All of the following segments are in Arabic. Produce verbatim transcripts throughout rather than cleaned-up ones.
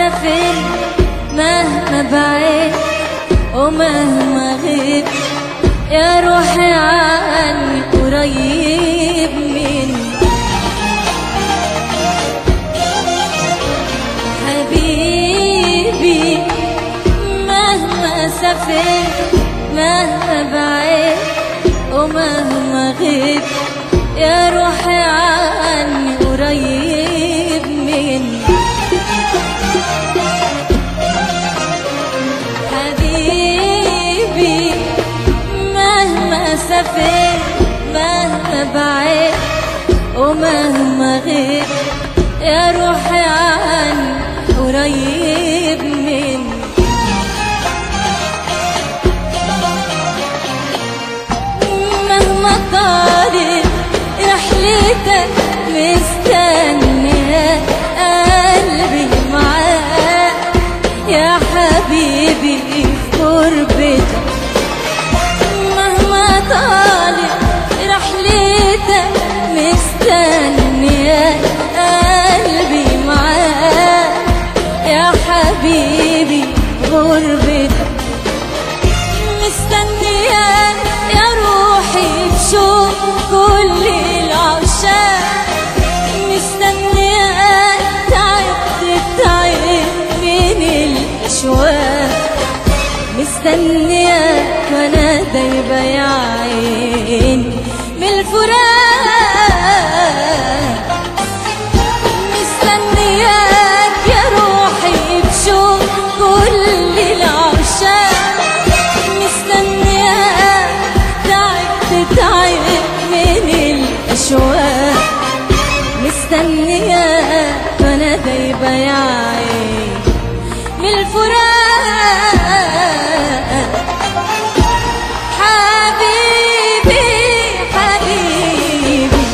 سافر مهما بعيد ومهما غيب يا روحي عني قريب مني. حبيبي مهما سافر مهما بعيد ومهما غيب يا روحي عني قريب مني. حبيبي مهما سافر مهما بعيد ومهما غيب يا روحي عني قريب مني. مهما طالت رحلتك مستنية قلبي معاك يا حبيبي في غربتك. مهما طالت رحلتك مستنية قلبي معاك يا حبيبي في غربتك. مستنياك يا روحي بشوق كل العشاق. مستنياك تعبت تعبت من الأشواق. مستنياك وانا دايبة يا عيني من الفراق. مستنياك يا روحي بشوق كل العشاق. مستنياك تعبت تعبت من الأشواق. مستنياك وانا دايبة يا عيني من الفراق. حبيبي حبيبي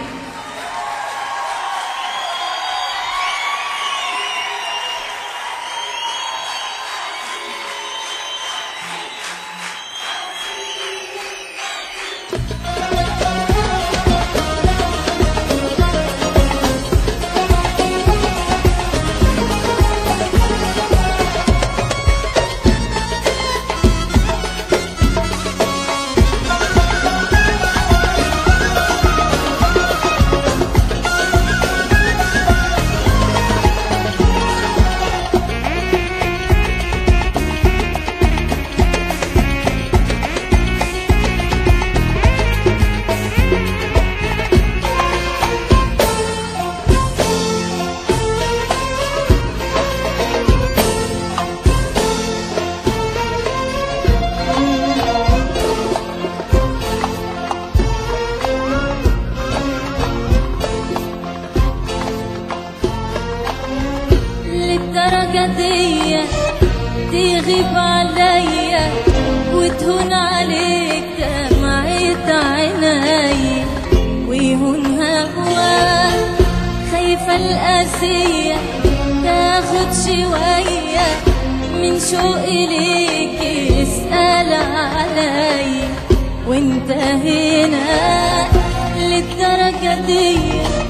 للدرجة دي تغيب عليا وتهون عليك دمعة عيني ويهون هواك. خايفة القاسية تاخد شوية من شوقي ليك اسأل عليا وانت هنا. للدرجة دي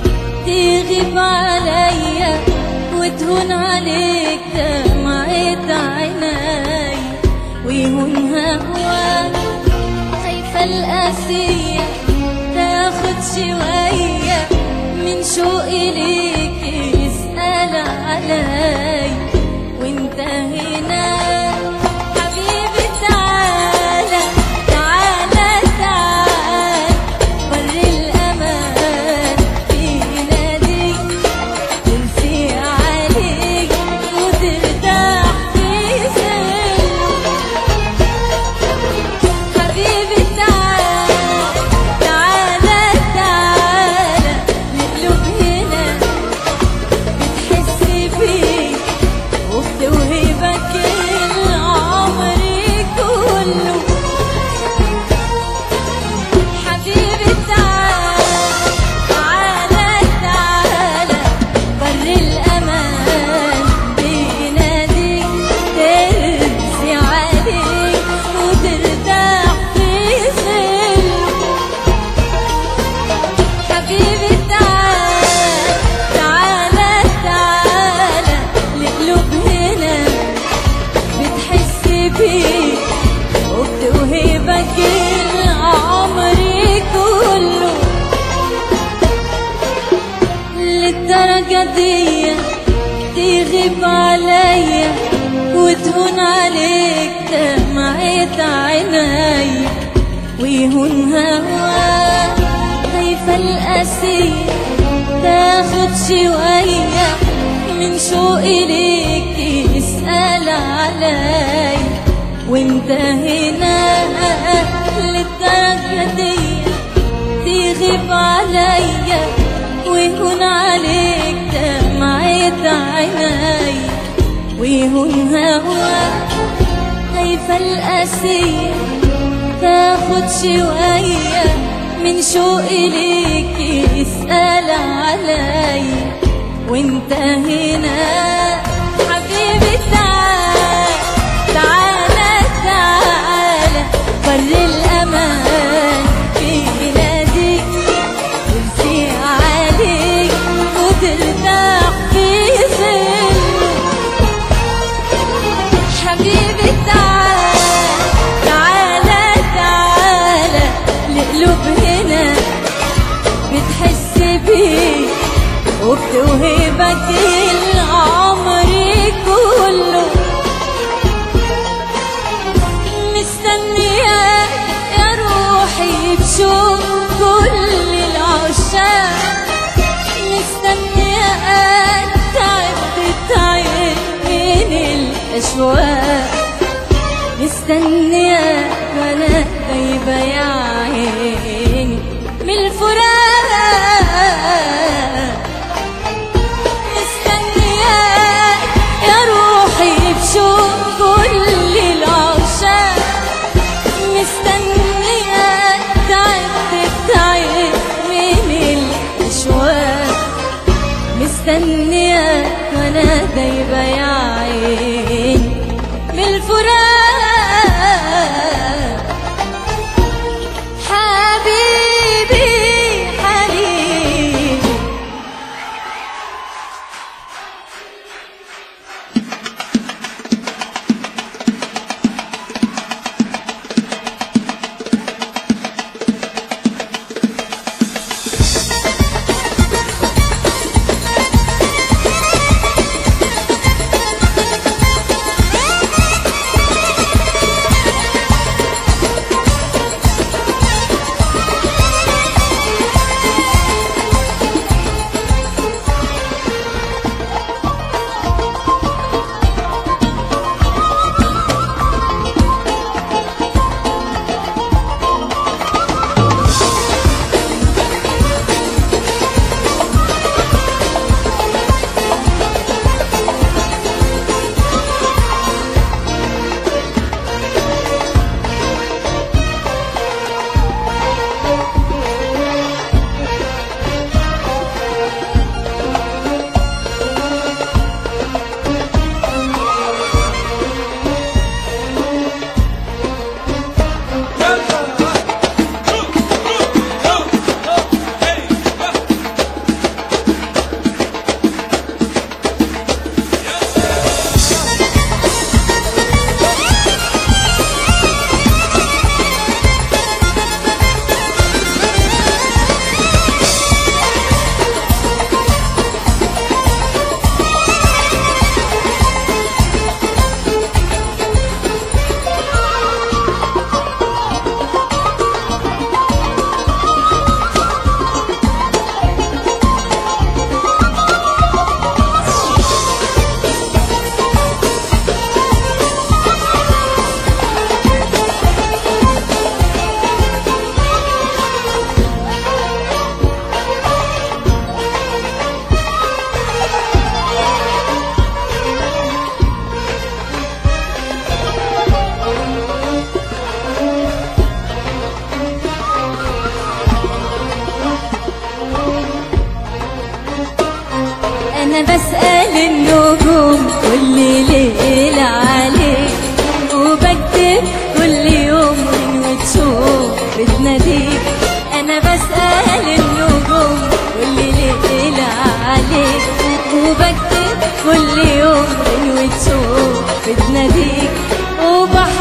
تغيب عليا وتهون عليك دمعة عيني ويهون هواك. خايفة القاسية تاخد شوية من شوقي ليك اسأل علي وانت هنا. حبيبي تعالى تعالى تعالى بر الأمان فينا دي تنسي عليك وترتاح في سلم. حبيبي تعالى تعالى تعالى نقلب هنا بتحس بيه بيك وبتوهبك عمري كله. للدرجة دي تغيب عليا وتهون عليك دمعة عيني ويهون هواك. خايفة القاسية تاخد شوية من شوقي ليك يسأل علي وانت هنا. للدرجة دي تغيب عليا ويهون عليك دمعة عيني ويهون هواك. خايفة القاسية تاخد شوية من شوقي ليك يسأل علي وانت هنا. حبيبي تعال تعالى تعالى بر الأمان في بلادك ترسي عليك وترتاح في ظله. حبيبي تعال تعالى تعالى لقلوب هنا بتحس بيك وبتوهبك العمر كله. مستنياك يا روحي بشوق كل العشاق. مستنياك تعبت تعب من الأشواق. مستنياك وانا غايبة يا عيني من الفراق. مستنياك وانا دايبة يا عين من الفراق. حبيبي حبيبي أنا بسأل النجوم كل ليلة عليك وبكتب كل يوم وتشوف بتناديك. أنا بسأل النجوم كل ليلة عليك وبكتب كل يوم وتشوف بتناديك. وبحب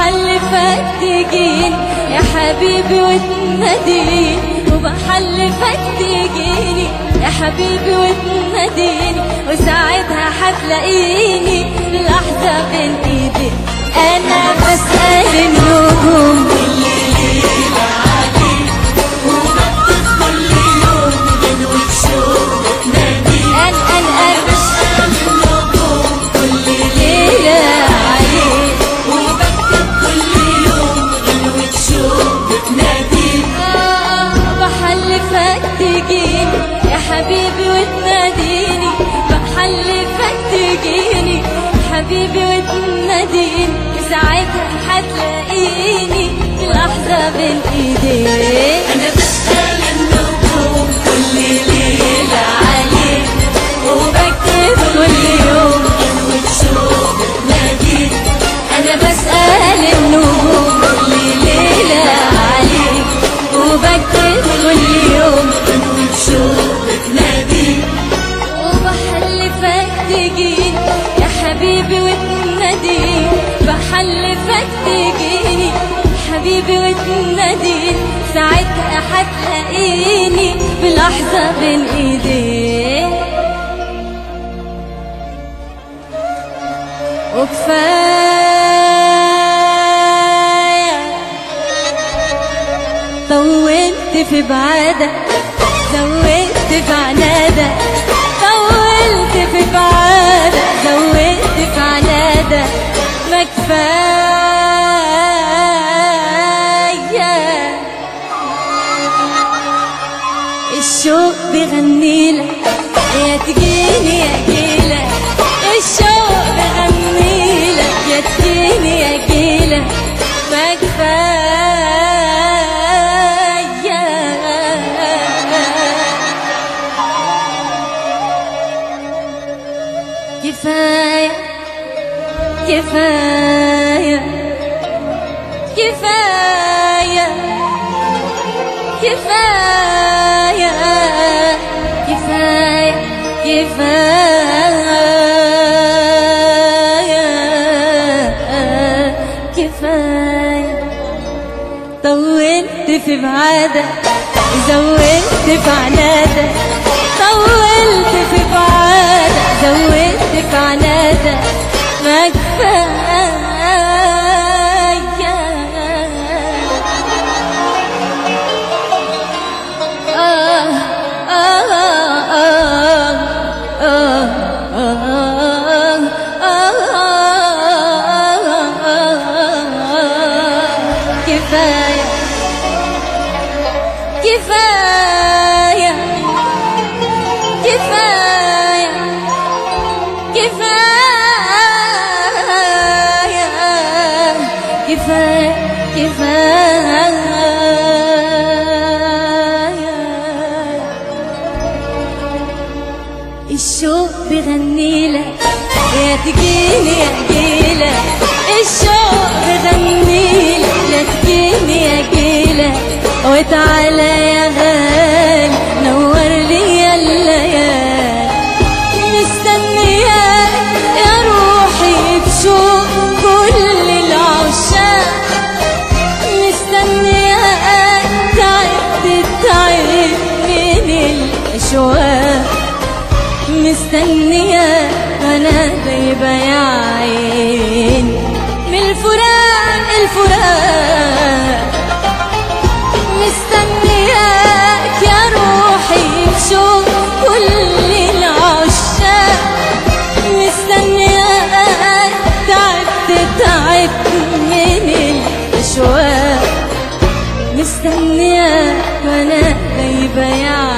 وبحلفك تجيني يا حبيبي وتناديني، وبحلفك تجيني يا حبيبي وتناديني، وساعتها هتلاقيني لحظة بين ايدي انا بسأل النجوم كل ليلة عليك، وبكتب كل يوم غنوة شوق بتناديك. انا انا بسأل النجوم كل ليلة عليك، وبكتب كل يوم غنوة شوق بتناديك. اه بحلفك تجيني يا حبيبي وتناديني، بحلفك تجيني حبيبي وتناديني، ساعتها هتلاقيني في لحظة بين ايديك. انا بسأل النجوم كل ليلة عليك، وبكتب كل يوم غنوة شوق بتناديك. انا بسأل النجوم كل ليلة عليك، وبكتب كل يوم غنوة شوق بتناديك. وبحلفك تجيني يا حبيبي وتناديني، بحلفك تجيني حبيبي وتناديني، ساعتها هتلاقيني بلحظة بين ايديك. وكفاية طولت في بعادك، زودت في عنادك، طولت في بعادك، زودت في عنادك، ما كفاية الشوق بيغنيلك يا تجيني يا جيلك، الشوق بيغنيلك يا تجيني يا جيلك، ما كفاية كفاية كفاية كفاية كفاية كفاية كفاية كفاية طولت في بعادك، زودت في عنادك، طولت في بعادك، زودت في عنادك، ما كفاية. آه آه آه آه آه كفاية كفاية كفاية كفاية كفاية كفاية الشوق بيغنيلك يا تجيني يا جيلك، الشوق بيغنيلك يا تجيني يا جيلك، وتعالى يا غالي نور لي الليالي، مستنياك يا روحي بشوق كل العشاق، مستنياك تعبت تعبت من الأشواق، مستنياك أنا دايبة يا عين من الفراق الفراق، مستنياك يا روحي بشوق كل العشاق، مستنياك تعبت تعبت من الأشواق، مستنياك وأنا دايبة يا